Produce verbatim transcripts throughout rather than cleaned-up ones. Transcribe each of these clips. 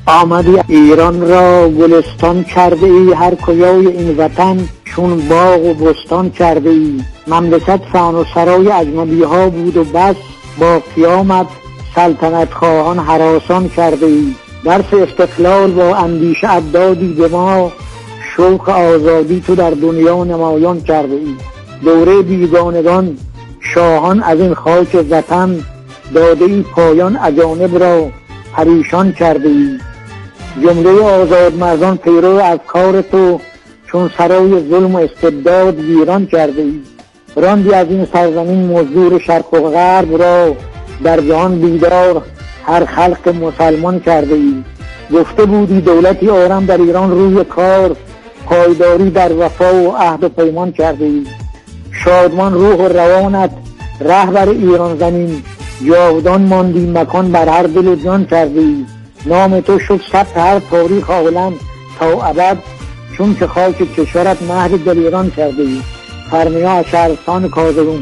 آمدی ایران را گلستان کرده ای، هر کجای این وطن چون باغ و بستان کرده ای. مملکت فن و سرای اجنبی ها بود و بس، با قیامت سلطنت خواهان هراسان کرده ای. درس استقلال با اندیشه ابدادی به ما، شوق آزادی تو در دنیا نمایان کرده ای. دوره بیگانگان شاهان از این خاک وطن، داده ای پایان اجانب را پریشان کرده ای. جمله آزاد مردان پیرو افکار تو، چون سرای ظلم و استبداد ویران کرده ای. راندی از این سرزمین مزدور شرق و غرب را، در جهان بیدار هر خلق مسلمان کرده ای. گفته بودی دولتی آرام در ایران روی کار، پایداری در وفا و عهد و پیمان کرده ای. شادمان روح و روانت رهبر ایران زمین، جاودان ماندی مکان بر هر دل و جان کرده ای. نام تو شد ثبت هر تاریخ عالم تا ابد، چون که خاک کشورت مهد دل ایران کرده ای. فرمیا از شهرستان کازرون.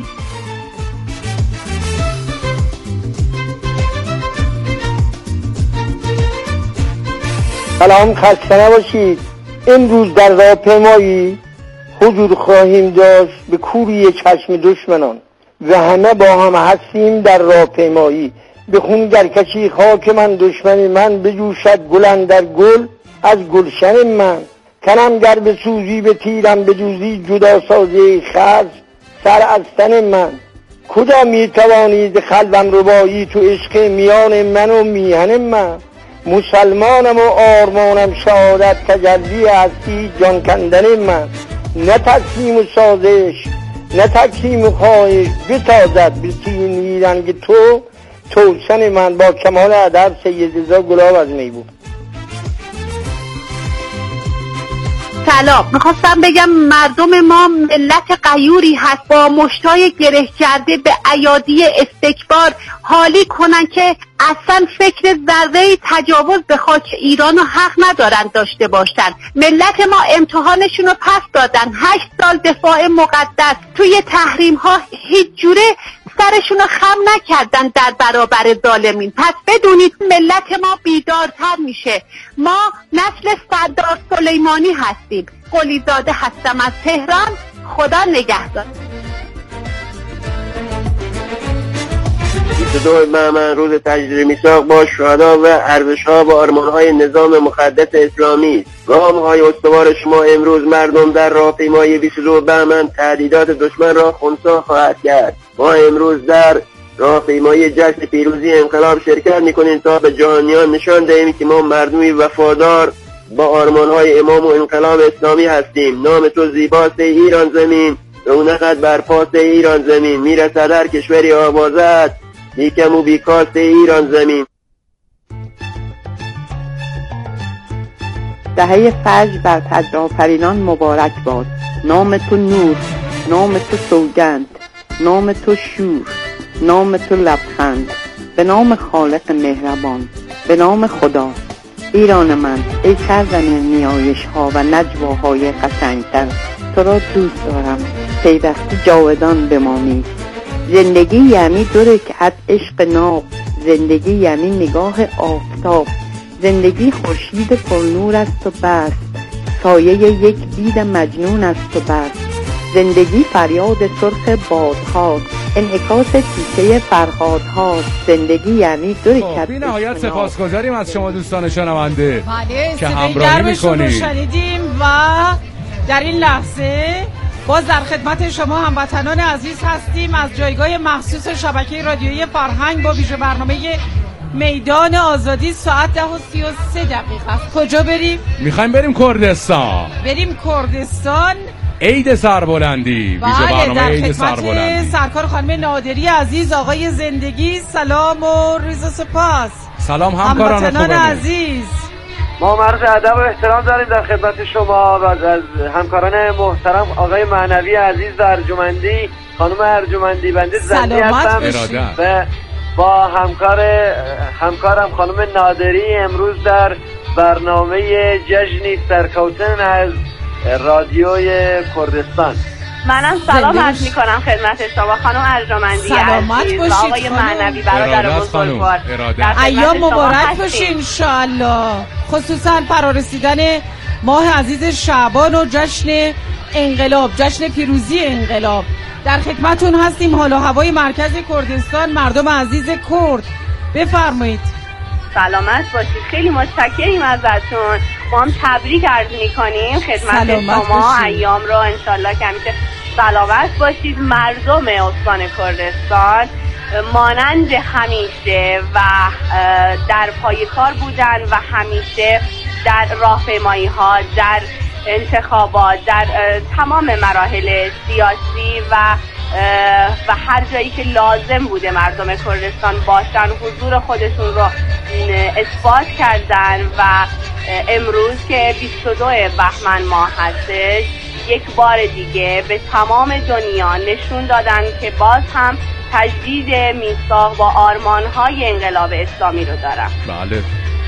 سلام، خسته نباشید. امروز در راهپیمایی حضور خواهیم داشت به کوری چشم دشمنان و همه با هم هستیم در راهپیمایی. به خون در کشی خاک من دشمن من، بجوشد گلن در گل از گلشن من. تنم گر به سوزی به تیرم بجوزی، جدا سازی خرج سر از تن من. کجا می توانید خلوم ربایی تو عشق میان من و میهن من. مسلمانم و آرمانم شهادت تجلی هستی جان کندن من. نه تقسیم و سازش نه تقسیم و خواهش، بتازد به سینی رنگ تو توسن من. با کمال ادب سید رضا گلاب از میبود. سلام، میخواستم بگم مردم ما ملت غیوری هست، با مشتای گره کرده به ایادی استکبار حالی کنن که اصلا فکر ذره تجاوز به خاک ایران رو حق ندارن داشته باشن. ملت ما امتحانشون رو پس دادن، هشت سال دفاع مقدس توی تحریم ها هیچ جوره سرشون رو خم نکردن در برابر ظالمین. پس بدونید ملت ما بیدارتر میشه. ما نسل سردار سلیمانی هستیم. قلیزاده هستم از تهران. خدا نگهدار. بیست و دو بهمن روز تجدید میثاق با شهدا و ارزش‌ها و آرمان‌های نظام مقدس اسلامی است. گام‌های استوار شما امروز مردم در راهپیمایی بیست و دو بهمن تهدیدات دشمن را خنثی خواهد کرد. ما امروز در راهپیمایی جشن پیروزی انقلاب شرکت می‌کنیم تا به جهانیان نشان دهیم که ما مردمی وفادار با آرمان‌های امام و انقلاب اسلامی هستیم. نام تو زیباست ایران زمین، رونقت برپاست ایران زمین. میرسد هر کشوری آوازت، بیکم و بیکاست ایران زمین. دهه فجر بر تاج‌آفرینان مبارک باد. نام تو نور، نام تو سوگند، نام تو شور، نام تو لبخند. به نام خالق مهربان، به نام خدا. ایران من، ای سرزمین نیایش ها و نجواهای قشنگتر، تو را دوست دارم، پیوسته جاودان بمانی. زندگی یعنی دو رکعت عشق ناب، زندگی یعنی نگاه آفتاب، زندگی خورشید پرنور است و بس، سایه یک بید مجنون است و بس. زندگی فریاد سرخ بادهاست، انعکاس تیکه فرهادهاست. زندگی یعنی دو رکعت. بی نهایت سپاسگزاریم از شما دوستان شنونده بله، که همراهی میکنید. شنیدیم و در این لحظه باز در خدمت شما هموطنان عزیز هستیم از جایگاه مخصوص شبکه رادیویی فرهنگ با ویژه برنامه میدان آزادی. ساعت ده و سی و سه دقیقه است. کجا بریم؟ میخوایم بریم کردستان. بریم کردستان. عید سربلندی. ویژه برنامه عید سربلندی. سرکار خانم نادری عزیز، آقای زندگی، سلام و ریز و سپاس. سلام همکاران هموطنان عزیز، ما عرض ادب و احترام داریم در خدمت شما و از همکاران محترم آقای معنوی عزیز در ارجمندی، خانم ارجمندی بنده زندی هستم و با همکار همکارم خانم نادری امروز در برنامه جشنی سرکوتن از رادیوی کردستان. منم سلام عرض میکنم خدمت شما خانم ارجمندی عزیز و آقای معنوی برادر بزرگوار. ایام مبارک باشین انشالله، خصوصا فرارسیدن ماه عزیز شعبان و جشن انقلاب، جشن پیروزی انقلاب. در خدمتون هستیم. حال و هوای مرکز کردستان، مردم عزیز کرد، بفرمایید. سلامت باشید، خیلی متشکریم ازتون. ما هم تبریک عرض میکنیم خدمت شما ایام رو، انشالله که همیشه سلامت باشید. مردم استان کردستان مانند همیشه و در پای کار بودن و همیشه در راهپیمایی ها، در انتخابات، در تمام مراحل سیاسی و و هر جایی که لازم بوده مردم کردستان باشن حضور خودشون رو اثبات کردن و امروز که بیست و دو بهمن ماه هستش یک بار دیگه به تمام دنیا نشون دادن که باز هم تجدید میثاق با آرمان‌های انقلاب اسلامی رو دارن. بله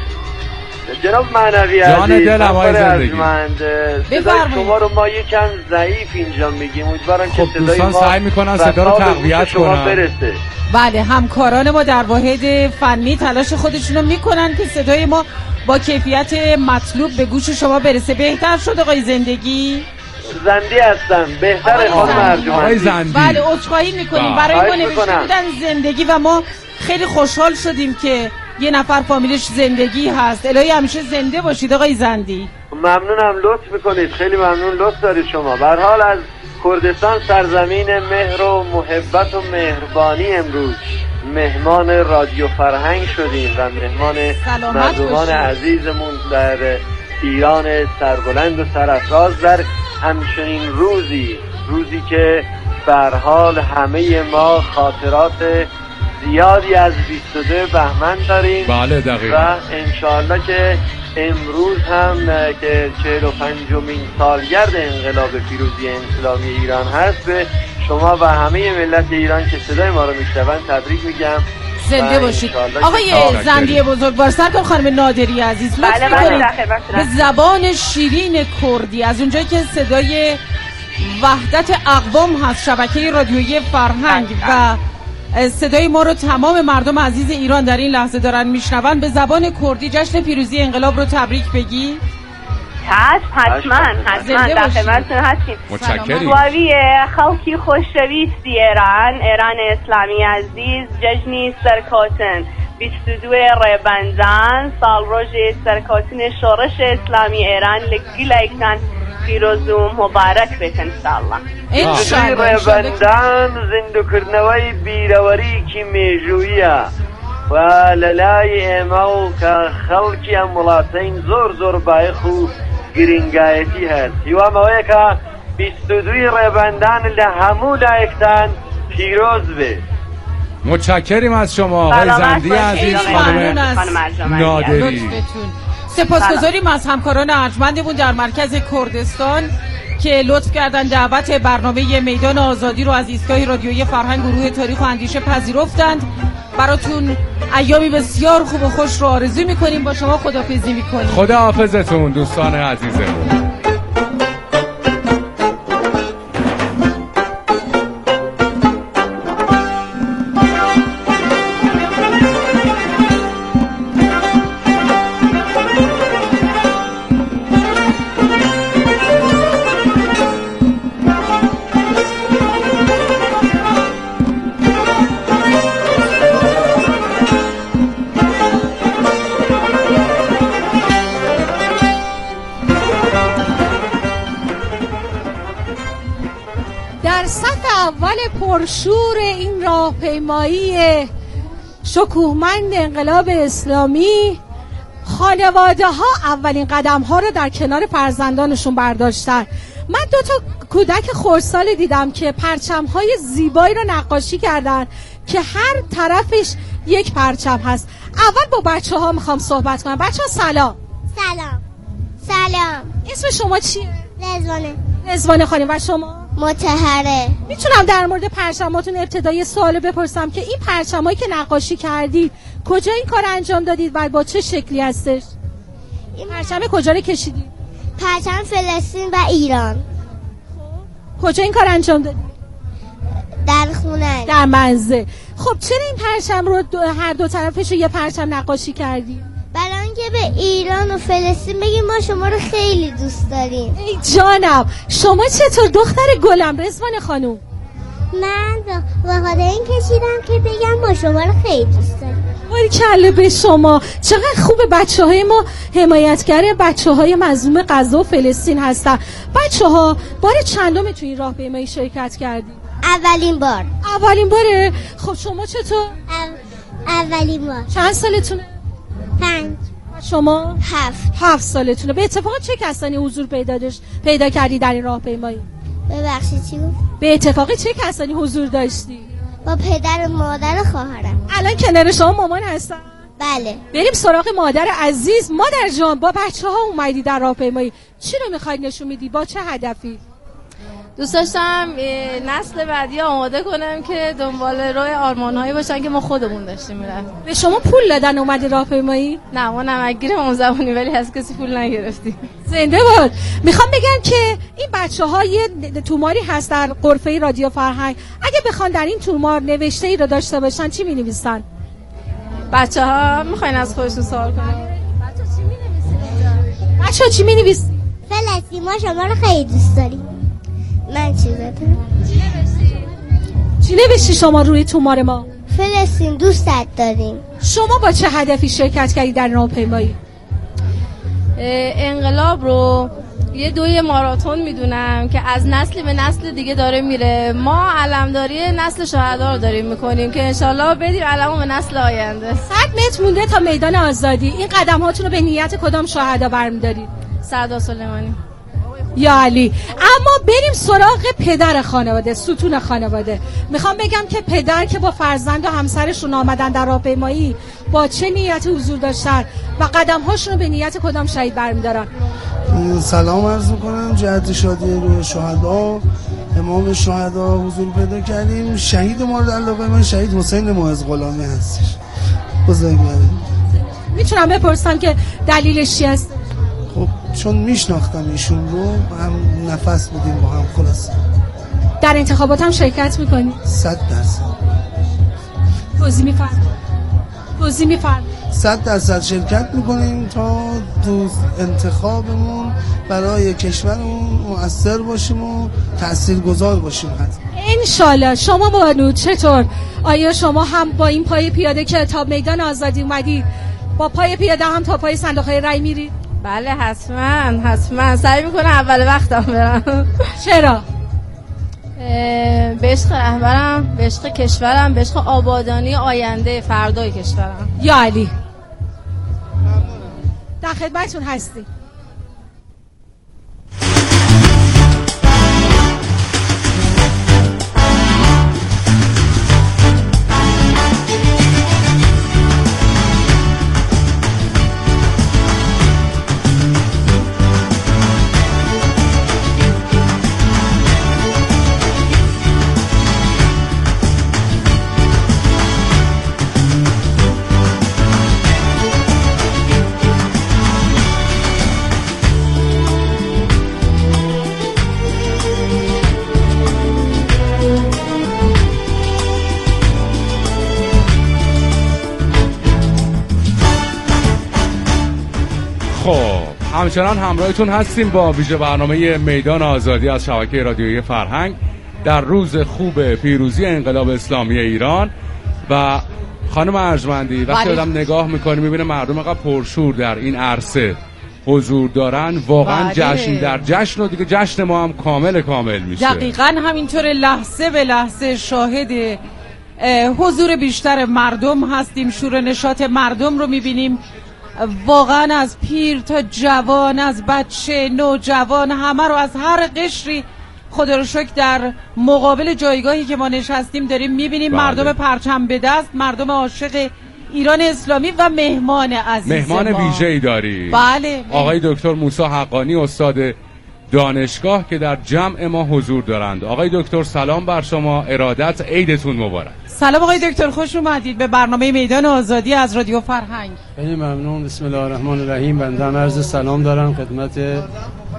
جناب معنوی جان دلم های زندگی صدای شما رو ما یکم ضعیف اینجا میگیم، امیدوارم که صدای ما سعی میکنن صدا رو تقویت کنن. برسه. بله همکاران ما در واحد فنی تلاش خودشونو میکنن که صدای ما با کیفیت مطلوب به گوش شما برسه. بهتر شد آقای زندگی؟ زندی هستم بهتر خانم ارجمندی. بله عذرخواهی میکنیم، برای ما نوشته بودن زندگی و ما خیلی خوشحال شدیم که یه نفر فامیلش زندگی هست. الهی همیشه زنده باشید آقای زندی. ممنونم، لطف میکنید، خیلی ممنون، لطف دارید شما. به هر حال از کردستان سرزمین مهر و محبت و مهربانی امروز مهمان رادیو فرهنگ شدیم و مهمان مردمان عزیزمون در ایران سربلند و سرافراز در همچنین روزی روزی که به هر حال همه ما خاطرات زیادی از بیست و دو بهمن داریم. بله دقیقا. و انشاءالله که امروز هم که چهل و پنجمین سالگرد انقلاب پیروزی اسلامی ایران هست به شما و همه ملت ایران که صدای ما رو میشنون تبریک میگم. زنده باشید. آقای زندی بزرگوار، سرکار خانم نادری عزیز، بله بله به زبان شیرین کردی از اونجایی که صدای وحدت اقوام هست، شبکه رادیویی فرهنگ و صدای ما رو تمام مردم عزیز ایران در این لحظه دارن میشنون، به زبان کردی جشن پیروزی انقلاب رو تبریک بگی. حتما حتما در خدمتتون هستیم. متشکریم. سوالی خلقی خوشویستی ایران ایران اسلامی عزیز، جشنی سرکاتن بیست و دو ریبندان سال روز سرکاتن شورش اسلامی ایران لگیلایکن پیروز و مبارک بکن انشاءالله. انشاءالله ریبندان زنده کردنوی بیروری کی میجویه و للای امو که خلقی امولاتین زور زور بایخو گرینگایتی هست. هیوا مویه که بیست و دوی ریبندان لهمو لایکتن پیروز به. متشکریم از شما آقای زندی عزیز، خانم نادری. سپاسگزاریم از همکاران ارجمندمون در مرکز کردستان که لطف کردن دعوت برنامه میدان آزادی رو از ایستگاه رادیویی فرهنگ گروه تاریخ و اندیشه پذیرفتند. براتون ایامی بسیار خوب و خوش رو آرزو میکنیم. با شما خداحافظی میکنیم. خداحافظتون دوستان عزیزمون. پرشور این راهپیمایی شکوهمند انقلاب اسلامی، خانواده ها اولین قدم ها رو در کنار فرزندانشون برداشتن. من دو تا کودک خردسال دیدم که پرچم های زیبایی رو نقاشی کردن که هر طرفش یک پرچم هست. اول با بچه ها میخوام صحبت کنم. بچه ها سلام. سلام. سلام. اسم شما چیه؟ رضوانه. رضوانه خانم. و شما؟ مطهره. میتونم در مورد پرچماتون ابتدای سوال بپرسم که این پرچمایی که نقاشی کردید کجا این کار انجام دادید و با چه شکلی هستش؟ این پرچم کجا رو کشیدید؟ پرچم فلسطین و ایران. کجا این کار انجام دادی؟ در خونه. در منزل. خب چرا این پرچم رو دو هر دو طرفش رو یه پرچم نقاشی کردی؟ برای اینکه به ایران و فلسطین بگیم ما شما رو خیلی دوست داریم. ای جانم، شما چطور دختر گلم رضوان خانوم؟ من به خاطر این کشیدم که بگم ما شما رو خیلی دوست داریم. باریکلا به شما. چقدر خوبه بچه های ما حمایتگر بچه های مظلوم غزه و فلسطین هستن. بچه ها بار چندم تو این راهپیمایی شرکت کردی؟ اولین بار. اولین باره؟ خب شما چطور؟ او... اولین بار. چند سالتونه؟ پنج. شما؟ هفت. هفت سالتونه. به اتفاق چه کسانی حضور پیدا داشت پیدا کردی در این راهپیمایی؟ ببخشید چی گفت؟ به اتفاق چه کسانی حضور داشتی؟ با پدر و مادر خواهرم. الان کنار شما مامان هستن؟ بله. بریم سراغ مادر عزیز. مادر جان، با بچه ها اومدی در راهپیمایی، چی رو میخوای نشون میدی؟ با چه هدفی؟ دوست داشتم نسل بعدی آماده کنم که دنبال روی آرمان‌هایی باشن که ما خودمون داشتیم میرفتیم. به شما پول دادن اومدی راهپیمایی؟ نه، ما نمکگیر امام زبانی، ولی از کسی پول نگرفتیم. زنده باد. میخوام بگم که این بچه‌ها یه توماری هست در غرفه رادیو فرهنگ. اگه بخوان در این تومار نوشته ای رو داشته باشن چی می‌نویسن؟ بچه‌ها میخواین از خودشون سوال کنن؟ بچه‌ها چی می‌نویسن؟ بچه‌ها چی می‌نویسن؟ فلسطین ما شما رو خیلی دوست داریم. من چی بدم؟ چی نوشتی شما روی تومار ما؟ فلسطین دوستت داریم. شما با چه هدفی شرکت کردی در راهپیمایی؟ انقلاب رو یه دوی ماراتون میدونم که از نسل به نسل دیگه داره میره. ما علمداری نسل شهدا رو داریم میکنیم که انشالله بدیم علمو به نسل آینده. صد متر مونده تا میدان آزادی. این قدم هاتون رو به نیت کدام شهدا برمی‌دارید؟ سعدا سلیمانی. یا علی. اما بریم سراغ پدر خانواده، ستون خانواده. میخوام بگم که پدر که با فرزند و همسرشون آمدن در راهپیمایی با چه نیتی حضور داشتن و قدم هاشون رو به نیت کدام شهید برمی‌دارن؟ سلام عرض می‌کنم جهت شادی روح شهدا، امام شهدا حضور پیدا کردیم. شهید مورد علاقه من شهید حسین معز غلامی هستش. بزرگواری. میتونم بپرسم که دلیلش چی است؟ خب چون میشناختم ایشون رو، هم نفس بودیم با هم. خلاص در انتخابات هم شرکت میکنی؟ صد درصد. توضیح میفرمایید. توضیح میفرمایید. صد درصد شرکت میکنیم تا تو انتخابمون برای کشورمون مؤثر باشیم و تاثیرگذار باشیم. حتما انشالله. شما بانو چطور؟ آیا شما هم با این پای پیاده که تا میدان آزادی اومدید با پای پیاده هم تا پای صندوق رای میرید؟ بله حتما حتما. سعی میکنم اول وقتم برم. چرا؟ به عشق رهبرم، به عشق کشورم، به عشق آبادانی آینده فردای کشورم. یا علی. در خدمتتون هستی. همچنان همراهتون هستیم با ویژه برنامه میدان آزادی از شبکه رادیویی فرهنگ در روز خوب پیروزی انقلاب اسلامی ایران. و خانم ارجمندی وقتی آدم نگاه میکنه میبینه مردم قدر پرشور در این عرصه حضور دارن، واقعا بله. جشن در جشن و دیگه جشن ما هم کامل کامل میشه. دقیقاً همینطور لحظه به لحظه شاهد حضور بیشتر مردم هستیم، شور نشاط مردم رو میبینیم. واقعا از پیر تا جوان، از بچه نوجوان، همه رو از هر قشری خدا رو شکر در مقابل جایگاهی که ما نشستیم داریم میبینیم. بله. مردم پرچم به دست، مردم عاشق ایران اسلامی و مهمان عزیز مهمان ما. ویژه‌ای داری. بله. آقای دکتر موسی حقانی استاد دانشگاه که در جمع ما حضور دارند. آقای دکتر سلام بر شما، ارادت، عیدتون مبارک. سلام آقای دکتر، خوش اومدید به برنامه میدان آزادی از رادیو فرهنگ. خیلی ممنون. بسم الله الرحمن الرحیم. بنده هم عرض سلام دارم خدمت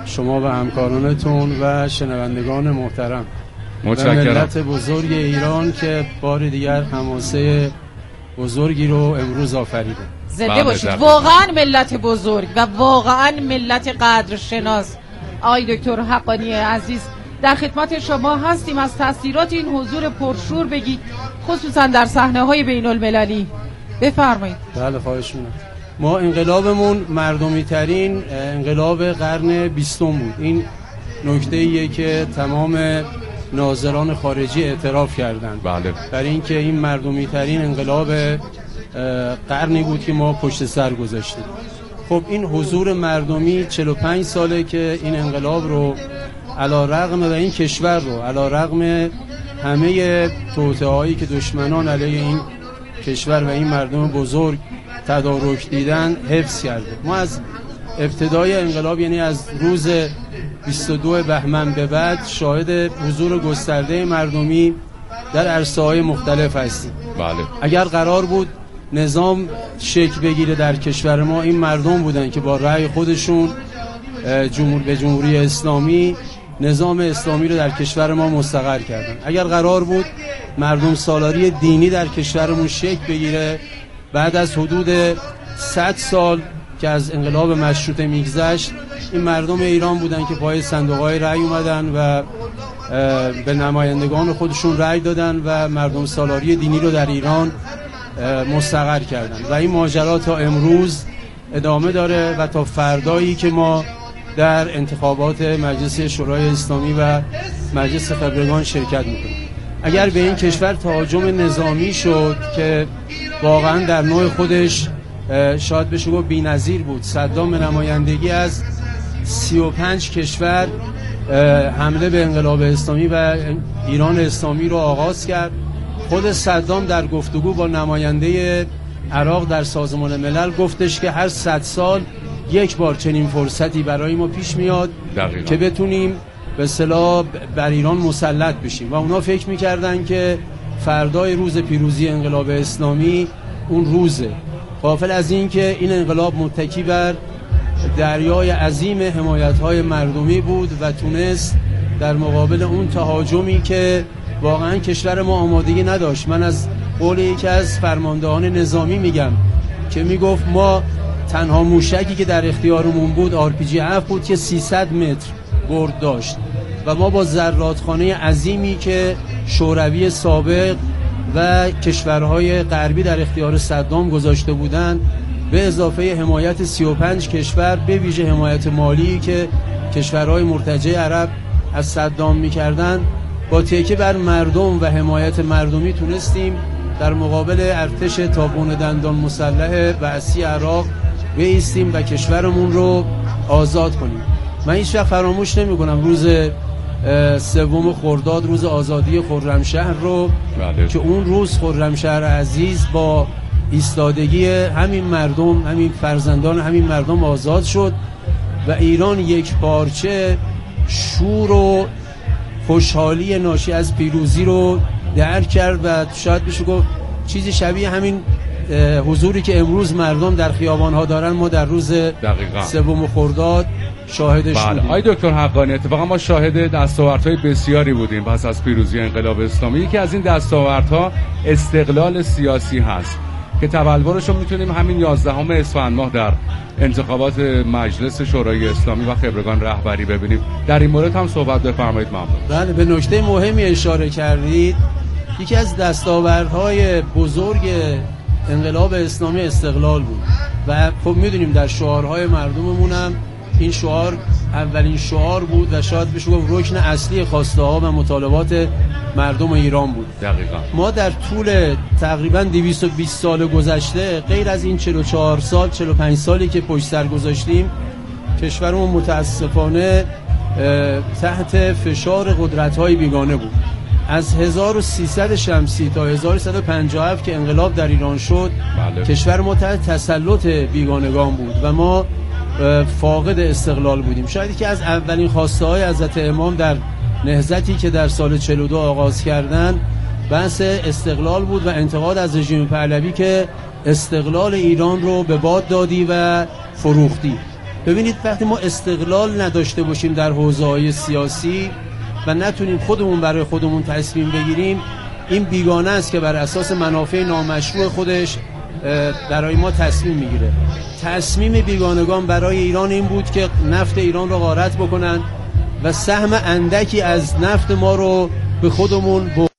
شما و همکارانتون و شنوندگان محترم متشکرم. و ملت بزرگ ایران که بار دیگر حماسه بزرگی رو امروز آفریده. زنده باشید. واقعا ملت بزرگ و واقعا ملت قدرشناس. آقای دکتر حقانی عزیز در خدمت شما هستیم. از تاثیرات این حضور پرشور بگید، خصوصا در صحنه‌های بین‌المللی. بفرمایید. بله خواهش می‌کنم. ما انقلابمون مردمی ترین انقلاب قرن بیستم بود. این نکته ایه که تمام ناظران خارجی اعتراف کردند. بله. برای اینکه این مردمی ترین انقلاب قرنی بود که ما پشت سر گذاشتیم. خب این حضور مردمی چهل و پنج ساله که این انقلاب رو علی رغم و این کشور رو علی رغم همه توطئه‌هایی که دشمنان علیه این کشور و این مردم بزرگ تدارک دیدن حفظ کرده. ما از ابتدای انقلاب، یعنی از روز بیست و دو بهمن به بعد، شاهد حضور گسترده مردمی در عرصه‌های مختلف هستیم. بله. اگر قرار بود نظام شکل بگیره در کشور ما، این مردم بودن که با رأی خودشون جمهور به جمهوری اسلامی نظام اسلامی رو در کشور ما مستقر کردن. اگر قرار بود مردم سالاری دینی در کشورمون شکل بگیره، بعد از حدود صد سال که از انقلاب مشروطه میگذشت، این مردم ایران بودن که پای صندوق‌های رأی اومدن و به نمایندگان خودشون رأی دادن و مردم سالاری دینی رو در ایران مستقر کردن و این ماجرا تا امروز ادامه داره و تا فردایی که ما در انتخابات مجلس شورای اسلامی و مجلس خبرگان شرکت میکنیم. اگر به این کشور تهاجم نظامی شد که واقعا در نوع خودش شاید بشه گفت بی‌نظیر بود، صدام به نمایندگی از سی و پنج کشور حمله به انقلاب اسلامی و ایران اسلامی رو آغاز کرد. خود صدام در گفتگو با نماینده عراق در سازمان ملل گفتش که هر صد سال یک بار چنین فرصتی برای ما پیش میاد دقیقا. که بتونیم به اصطلاح بر ایران مسلط بشیم و اونا فکر میکردن که فردای روز پیروزی انقلاب اسلامی اون روزه، غافل از این که این انقلاب متکی بر دریای عظیم حمایت‌های مردمی بود و تونست در مقابل اون تهاجمی که واقعا کشور ما آمادگی نداشت. من از قول یکی از فرماندهان نظامی میگم که میگفت ما تنها موشکی که در اختیارمون بود آر پی جی هفت بود که سیصد متر برد داشت و ما با زرادخانه عظیمی که شوروی سابق و کشورهای غربی در اختیار صدام گذاشته بودند، به اضافه حمایت سی و پنج کشور، به ویژه حمایت مالی که کشورهای مرتجع عرب از صدام میکردن، با تکیه بر مردم و حمایت مردمی تونستیم در مقابل ارتش تابون دندان مسلح بعثی عراق بایستیم و کشورمون رو آزاد کنیم. من هیچ وقت فراموش نمی کنم روز سوم خرداد، روز آزادی خرمشهر رو بله. که اون روز خرمشهر عزیز با ایستادگی همین مردم، همین فرزندان همین مردم آزاد شد و ایران یک پارچه شور و خوشحالی ناشی از پیروزی رو درک کرد و شاید بشه گفت چیزی شبیه همین حضوری که امروز مردم در خیابان‌ها دارن ما در روز سوم خرداد شاهدش بله. بودیم. آقای دکتر حقانی، اتفاقا ما شاهد دستاوردهای بسیاری بودیم پس از پیروزی انقلاب اسلامی. یکی از این دستاوردها استقلال سیاسی هست که تبلورش رو میتونیم همین یازدهم اسفند ماه در انتخابات مجلس شورای اسلامی و خبرگان رهبری ببینیم. در این مورد هم صحبت بفرمایید. ممنون. بله، به نکته مهمی اشاره کردید. یکی از دستاوردهای بزرگ انقلاب اسلامی استقلال بود و خب میدونیم در شعارهای مردممون هم این شعار اولین شعار بود و شاید بشه گفت رکن اصلی خواسته ها و مطالبات مردم ایران بود. دقیقاً. ما در طول تقریباً دویست و بیست سال گذشته، غیر از این چهل و چهار سال چهل و پنج سالی که پشت سر گذاشتیم، کشورمون متاسفانه تحت فشار قدرت‌های بیگانه بود. از هزار و سیصد شمسی تا هزار و سیصد و پنجاه و هفت که انقلاب در ایران شد، بله. کشور ما تحت تسلط بیگانگان بود و ما فاقد استقلال بودیم. شاید که از اولین خواسته های حضرت امام در نهضتی که در سال چهل و دو آغاز کردن بحث استقلال بود و انتقاد از رژیم پهلوی که استقلال ایران رو به باد دادی و فروختی. ببینید وقتی ما استقلال نداشته باشیم در حوزه‌های سیاسی و نتونیم خودمون برای خودمون تصمیم بگیریم، این بیگانه است که بر اساس منافع نامشروع خودش برای ما تصمیم میگیره. تصمیم بیگانگان برای ایران این بود که نفت ایران رو غارت بکنن و سهم اندکی از نفت ما رو به خودمون ب...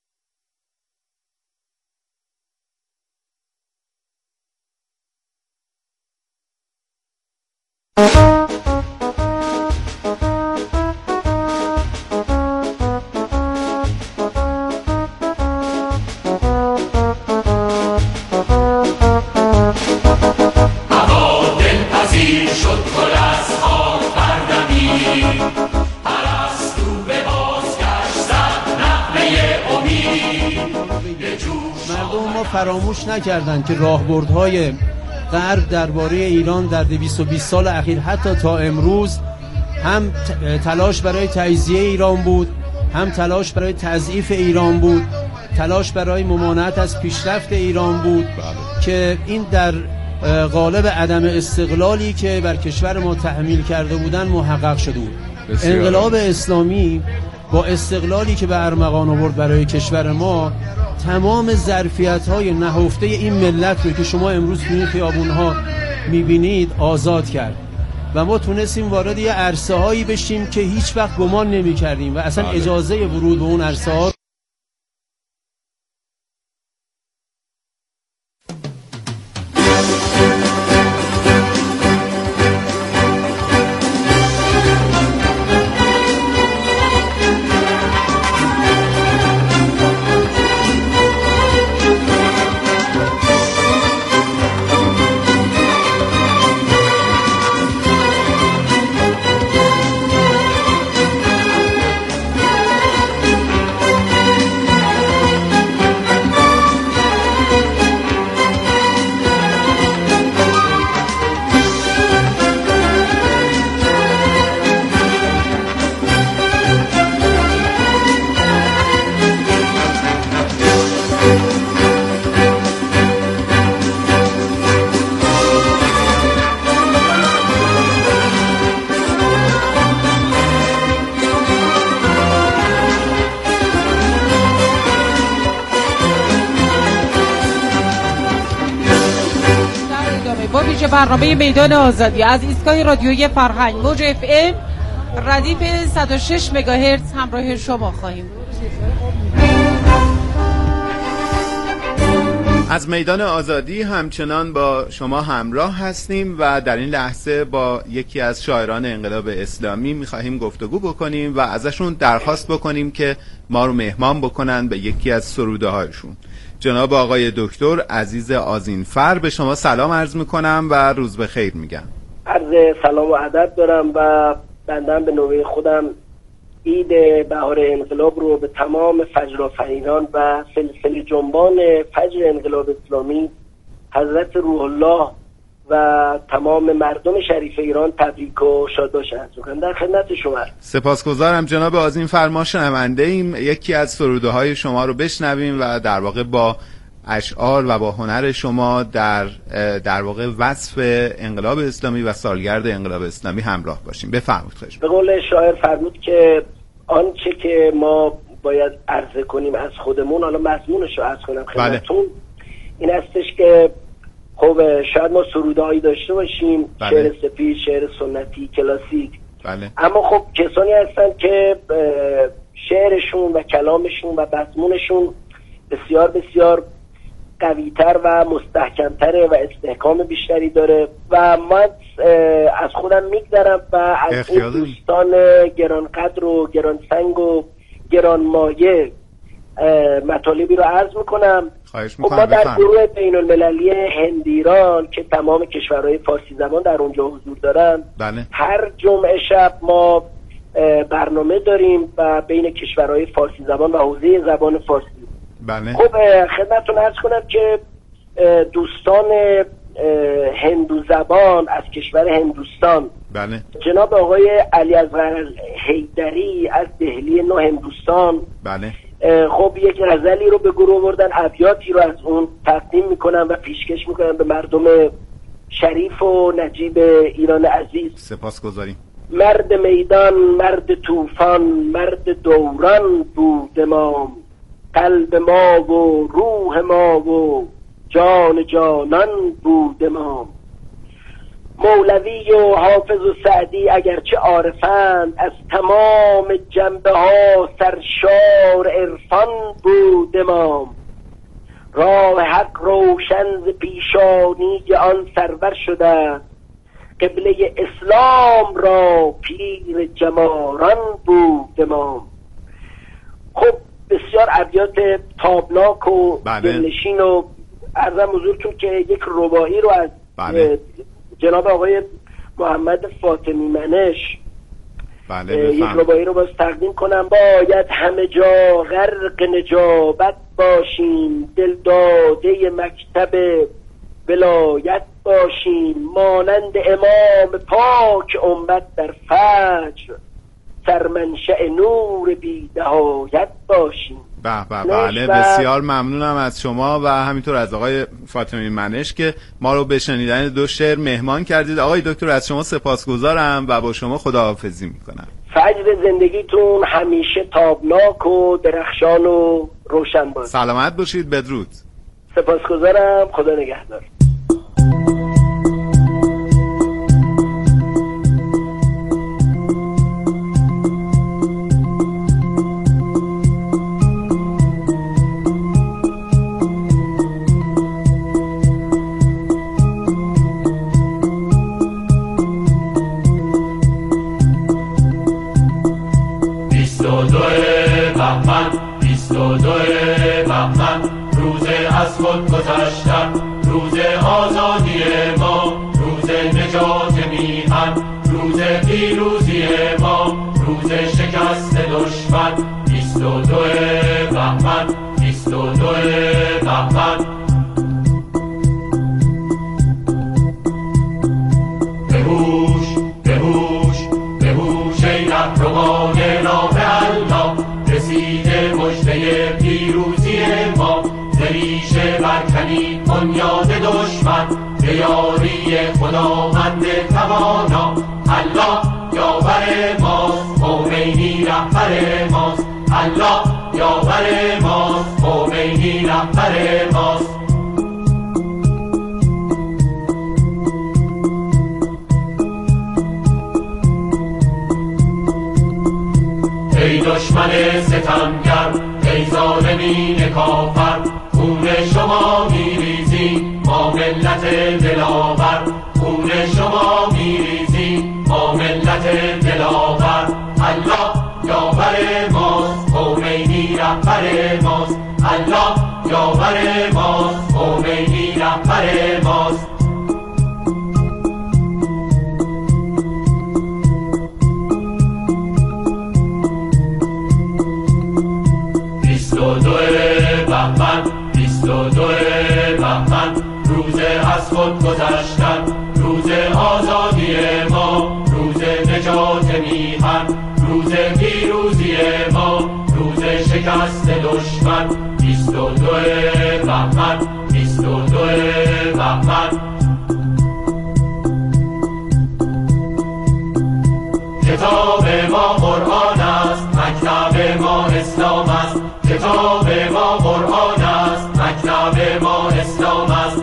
فراموش نکردند که راهبردهای غرب درباره ایران در دویست و بیست سال اخیر حتی تا امروز هم تلاش برای تجزیه ایران بود، هم تلاش برای تضعیف ایران بود، تلاش برای ممانعت از پیشرفت ایران بود بله. که این در قالب عدم استقلالی که بر کشور ما تحمیل کرده بودن محقق شده بود. انقلاب اسلامی با استقلالی که به ارمغان آورد برای کشور ما تمام ظرفیت‌های نهفته این ملت رو که شما امروز توی این خیابون‌ها می‌بینید آزاد کرد و ما تونستیم وارد یه عرصه‌هایی بشیم که هیچ وقت گمان نمی‌کردیم و اصلا بله. اجازه ورود به اون عرصه‌ها برنامه میدان آزادی از ایستگاه رادیویی فرهنگ موج اف ام ردیف صد و شش مگاهرتز همراه شما خواهیم. از میدان آزادی همچنان با شما همراه هستیم و در این لحظه با یکی از شاعران انقلاب اسلامی می‌خواهیم گفتگو بکنیم و ازشون درخواست بکنیم که ما رو مهمان بکنن به یکی از سروده‌هایشون. جناب آقای دکتر عزیز آذینفر، به شما سلام عرض میکنم و روز بخیر میگم. عرض سلام و ادب دارم و بندم به نوبه خودم عید بهار انقلاب رو به تمام فجرآفرینان و سلسله جنبان فجر انقلاب اسلامی حضرت روح الله و تمام مردم شریف ایران تبریک و شادباش عرض می‌کنم. در خدمت شما. سپاسگزارم جناب آذینفر. ما شنونده ایم، یکی از سروده های شما رو بشنویم و در واقع با اشعار و با هنر شما در در واقع وصف انقلاب اسلامی و سالگرد انقلاب اسلامی همراه باشیم. بفرمایید. خواهش. به قول شاعر فرمود که آنچه که ما باید عرضه کنیم از خودمون، حالا مضمونش رو عرض کنم خدمتتون. بله. این هستش که خب شاید ما سرودهایی داشته باشیم، بله. شعر سپید، شعر سنتی، کلاسیک، بله. اما خب کسانی هستن که شعرشون و کلامشون و مضمونشون بسیار بسیار قویتر و مستحکمتره و استحکام بیشتری داره و من از خودم میگذرم و از این دوستان گرانقدر و گرانسنگ و گرانمایه مطالبی رو عرض میکنم. خواهش میکنم. ما در گروه بین المللی هند ایران که تمام کشورهای فارسی زبان در اونجا حضور دارن، بله. هر جمعه شب ما برنامه داریم و بین کشورهای فارسی زبان و حوزه زبان فارسی. بله. خب خدمتتون عرض کنم که دوستان هندو زبان از کشور هندوستان، بله. جناب آقای علی اصغر حیدری از دهلی نو هندوستان، بله. خب یک غزلی رو به گروه آوردن، ابیاتی رو از اون تقدیم میکنم و پیشکش میکنم به مردم شریف و نجیب ایران عزیز. سپاسگزاریم. مرد میدان، مرد طوفان، مرد دوران بود امام، قلب ما و روح ما و جان جانان بود امام. مولوی و حافظ و سعدی اگرچه عارفند، از تمام جنبه ها سرشار عرفان بود امام. راه حق روشن ز پیشانی آن سرور شده، قبله اسلام را پیر جماران بود امام. خب بسیار ابیات تابناک و دلنشین و عرضم حضورتون که یک رباعی رو از بله. جناب آقای محمد فاطمی منش بله یک رباعی رو باز تقدیم کنم. باید همه جا غرق نجابت باشیم، دل داده مکتب ولایت باشیم، مانند امام پاک امت در فجر، سرمنشأ نور بی نهایت باشیم. به به بله بسیار ممنونم از شما و همینطور از آقای فاطمی منش که ما رو به شنیدن دو شعر مهمان کردید. آقای دکتر از شما سپاسگزارم و با شما خداحافظی میکنم. فجر زندگیتون همیشه تابناک و درخشان و روشن باد. سلامت باشید. بدرود. سپاسگزارم. خدا نگهدار. روز آزادی ما، روز نجات میهن، روز پیروزی ما، روز شکست دشمن. بیست و دو بهمن، بیست و دو بهمن. بهوش بهوش بهوش ای رهروان راه الله، رسیده مژده پیروزی ما. ریشه برکنی بنیاد دشمن، به یاری خداوند توانا. الله یاور ماست، خمینی رهبر ماست. الله یاور ماست، خمینی رهبر ماست. ای دشمن ستمگر، ای ظالمین کافر، خون شما میریزیم ما ملت دلاور. خون شما میریزیم ما ملت دلاور. الله یاور ماست، خمینی رهبر ماست. الله یاور ماست، خمینی رهبر ماست. بیست و دو بهمن، بیست و دو بهمن، روز از خود گذشتن، روز آزادی ما، روز نجات میهن، روز پیروزی ما، روز شکست دشمن. بیست و دو بهمن، بیست و دو بهمن. کتاب ما قرآن است، مکتب ما اسلام است. کتاب ما قرآن است، مکتب ما اسلام است.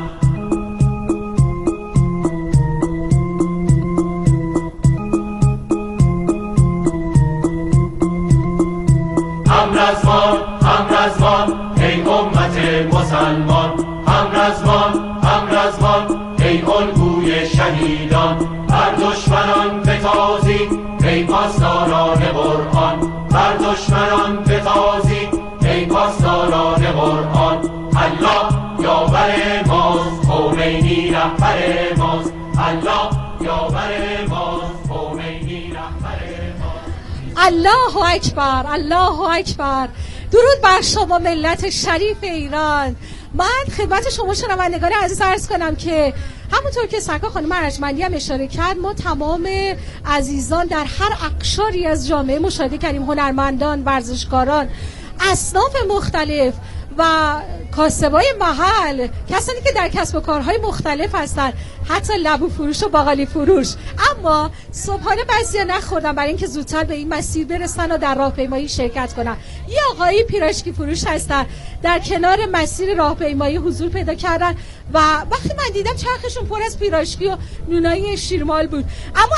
همرزمان همرزمان ای امت مسلمان، همرزمان همرزمان ای الگوی شهیدان. بر دشمنان بتازید ای پاسداران قرآن، بر دشمنان بتازید ای پاسداران قرآن. الله یاور ماست، خمینی رهبر ماست. الله یاور ماست، خمینی رهبر ماست. الله اکبر، الله اکبر. درود بر شما ملت شریف ایران. من خدمت شما شنوندگان عزیز عرض کنم که همونطور که سرکار خانم ارجمندی هم اشاره کرد، ما تمام عزیزان در هر اقشاری از جامعه مشاهده کردیم، هنرمندان، ورزشکاران، اصناف مختلف و کاسبای محل، کسانی که در کسب و کارهای مختلف هستن، حتی لبو فروش و باقالی فروش. اما صبحانه بعضیا نخوردن برای اینکه زودتر به این مسیر برسن و در راهپیمایی شرکت کنن. یه آقایی پیراشکی فروش هستن، در کنار مسیر راهپیمایی حضور پیدا کردن و وقتی من دیدم چرخشون پر از پیراشکی و نونای شیرمال بود. اما